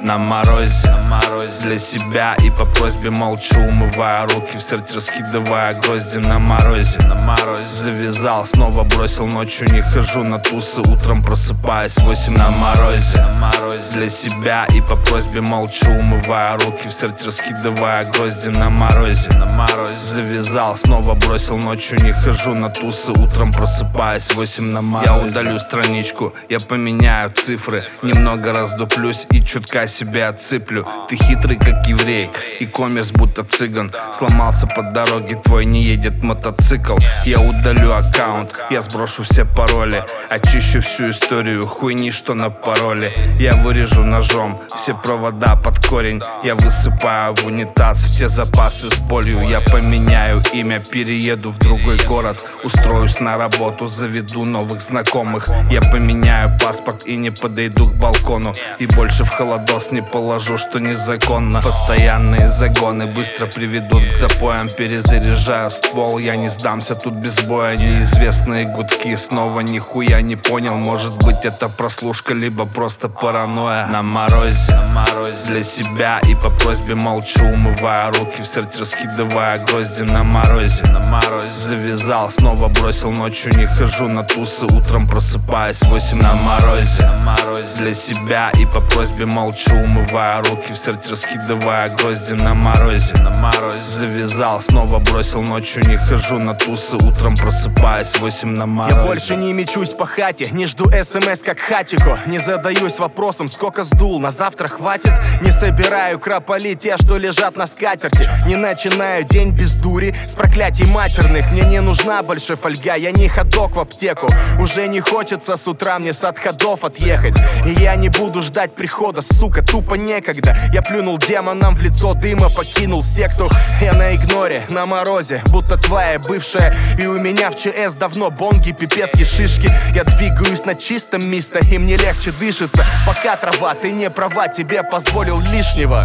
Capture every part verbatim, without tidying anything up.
На морозе, на морозе для себя и по просьбе молчу, умывая руки, в срать раскидывая грозди. На морозе, на морозе завязал, снова бросил, ночью не хожу на тусы, утром просыпаюсь восемь. На морозе, на морозе для себя и по просьбе молчу, умывая руки, в срать раскидывая грозди. На морозе, на морозе завязал, снова бросил, ночью не хожу на тусы, утром просыпаюсь восемь. На морозе. Я удалю страничку, я поменяю цифры, немного раздуплюсь и чутка себе отсыплю. Ты хитрый как еврей и коммерс будто цыган. Сломался по дороге, твой не едет мотоцикл. Я удалю аккаунт, я сброшу все пароли, очищу всю историю хуйни, что на пароле. Я вырежу ножом все провода под корень, я высыпаю в унитаз все запасы с болью. Я поменяю имя, перееду в другой город, устроюсь на работу, заведу новых знакомых. Я поменяю паспорт и не подойду к балкону, и больше в холодос не положу, что незаконно. Постоянные загоны быстро приведут к запоям, перезаряжаю ствол, я не сдамся тут без боя. Неизвестные гудки, снова нихуя не понял, может быть это прослушка, либо просто паранойя. На морозе, на морозе для себя и по просьбе молчу, умывая руки, в срать раскидывая грозди. На морозе, на морозе завязал, снова бросил, ночью не хожу на тусы, утром просыпаюсь восемь. На морозе, на морозе для себя и по просьбе молчу, умывая руки, в срать раскидывая грозди. На морозе, на морозе завязал, снова бросил, ночью не хожу на тусы, утром просыпаюсь восемь. На морозе. Я больше не мечусь по хате, не жду смс как хатико, не задаюсь вопросом, сколько сдул, на завтра хватит. Не собираю крополи те, что лежат на скатерти, не начинаю день без дури с проклятий матерных. Мне не нужна больше фольга, я не ходок в аптеку, уже не хочется с утра мне с отходов отъехать. И я не буду ждать прихода, сука, тупо некогда. Я плюнул демонам в лицо дыма, покинул секту. Я на игноре, на морозе, будто твоя бывшая. И у меня в ЧС давно бонги, пипетки, шишки. Я двигаюсь на чистом месте, и мне легче дышится. Пока трава, ты не права, тебе позволил лишнего.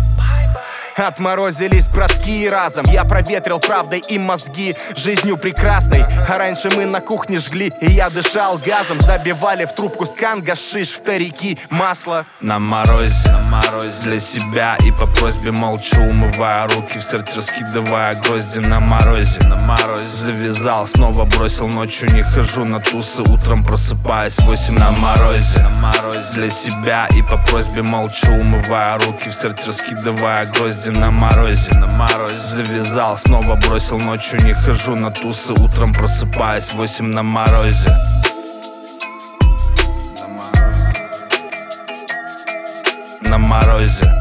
Отморозились братки разом, я проветрил правдой им мозги, жизнью прекрасной. А раньше мы на кухне жгли, и я дышал газом. Забивали в трубку скан, гашиш, вторики, масло. На морозе, на морозе для себя и по просьбе молчу, умывая руки, в срать раскидывая грозди. На морозе, на морозе завязал, снова бросил, ночью не хожу на тусы, утром просыпаюсь восемь. На морозе, на морозе для себя и по просьбе молчу, умывая руки, в срать раскидывая грозди. На морозе, на морозе завязал, снова бросил, ночью не хожу на тусы, утром просыпаюсь восемь. На морозе. На морозе.